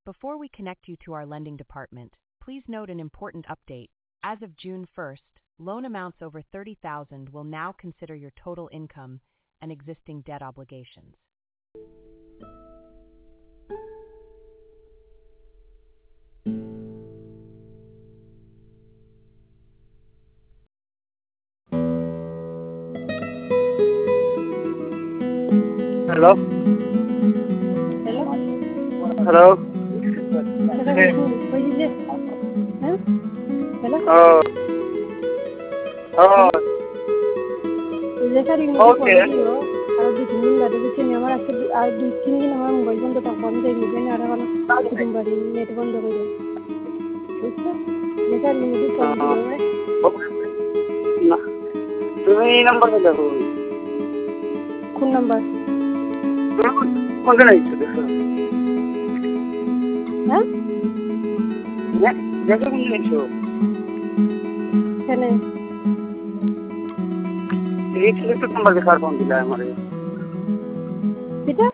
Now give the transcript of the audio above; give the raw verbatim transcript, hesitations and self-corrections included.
Before we connect you to our lending department, please note an important update. As of June first, loan amounts over thirty thousand will now consider your total income and existing debt obligations. Hello? Hello? Hello? Hello? Hey. What is it? Huh? Hello? Oh, oh, Lecture in the okay. video. I did mean that the thing I said I did sing in my mobile phone to one day again. I have a somebody net one the video. Lecture in the video. না তুমি এই নাম্বারে দেখো কোন number? কোনটা নিচ্ছ দেখো হ্যাঁ দেখো কোন নিচ্ছ কেন এই সিলেক্টেড নাম্বার দেখার কোন দিলা আমারে এটা